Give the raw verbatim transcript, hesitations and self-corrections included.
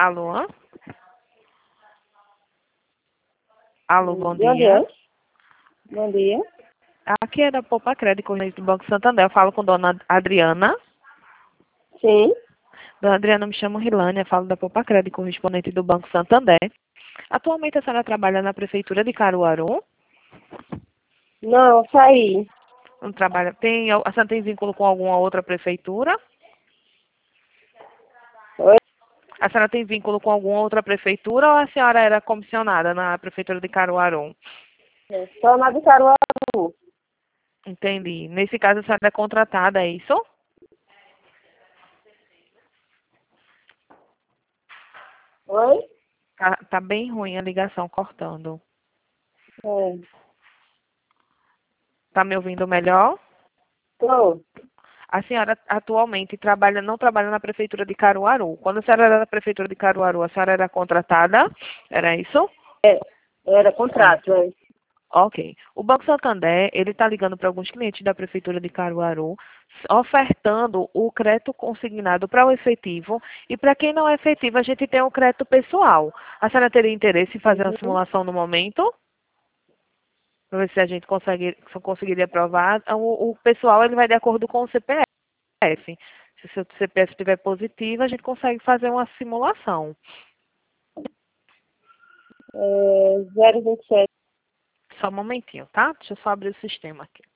Alô? Alô, bom Bom dia. dia. Bom dia. Aqui é da Poupa Crédito do Banco Santander. Eu falo com dona Adriana. Sim. Dona Adriana, me chamo Rilânia, falo da Poupa Crédito, correspondente do Banco Santander. Atualmente a senhora trabalha na Prefeitura de Caruaru? Não, saí. Não trabalha. Tem, a senhora tem vínculo com alguma outra prefeitura? Oi? A senhora tem vínculo com alguma outra prefeitura ou a senhora era comissionada na Prefeitura de Caruaru? Só na de Caruaru. Entendi. Nesse caso a senhora é contratada, é isso? Oi? Tá, tá bem ruim a ligação, cortando. É. Tá me ouvindo melhor? Tô. A senhora atualmente trabalha, não trabalha na Prefeitura de Caruaru. Quando a senhora era da Prefeitura de Caruaru, a senhora era contratada? Era isso? É. Era contrato, Certo. é. Ok. O Banco Santander, ele está ligando para alguns clientes da Prefeitura de Caruaru, ofertando o crédito consignado para o efetivo. E para quem não é efetivo, a gente tem o crédito pessoal. A senhora teria interesse em fazer uma Uhum. simulação no momento? Para ver se a gente consegue, se conseguiria aprovar. O, o pessoal, ele vai de acordo com o C P F. Se o seu C P F estiver positivo, a gente consegue fazer uma simulação. É, zero vinte e sete. Só um momentinho, tá? Deixa eu só abrir o sistema aqui.